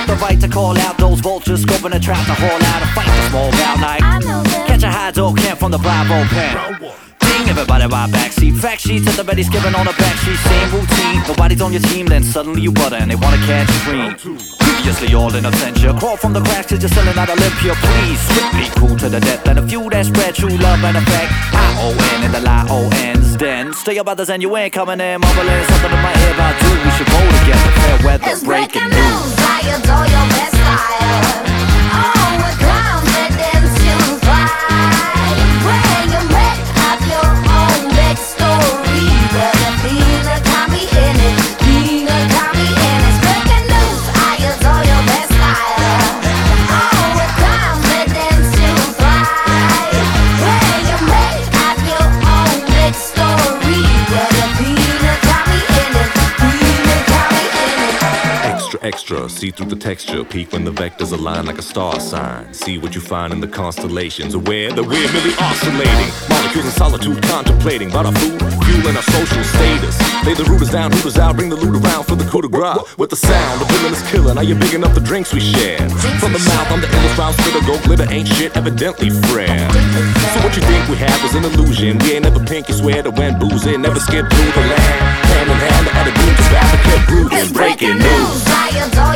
the right to call out those vultures, scoping a trap to haul out and fight the small bout night. Catch a high dog camp from the Bravo pen. Ding, everybody ride backseat. Fact sheets at the ready, skipping on the backseat. Same routine, nobody's on your team, then suddenly you butter and they wanna catch a dream. Previously all in absentia, crawl from the cracks cause you're selling out Olympia. Please, strictly cool to the death, and a few that spread true love and affect. I-O-N and the lie-O-N's. Then stay up others and you ain't coming in mumbling something in my ear about you. We should go together, fair weather, It's breaking news. news. I adore your best style. Oh, with confidence you fly. When you make up your own backstory, but the feeling got me in it. Feeling got me in it. It's breaking news. I adore your best style. Oh, with confidence you fly. When you make up your own backstory, but the feeling got me in it. Feeling got me in it. Extra, extra, see through the texture. Peek when the vectors align like a star sign. See what you find in the constellations. Aware that we're merely oscillating. Molecules in solitude contemplating about our food, fuel, and our social status. Lay the rooters down, hooters out, bring the loot around for the coup de grace. With the sound, the villain is killer. Now you're big enough the drinks we share. From the mouth, I'm the illest round spitter. Go glitter, ain't shit, evidently friend. So what you think we have is an illusion. We ain't never pinky swear that when boozing, never skip through the land. Hand in hand, the attitude is rapid, kept grooving, breaking news. I adore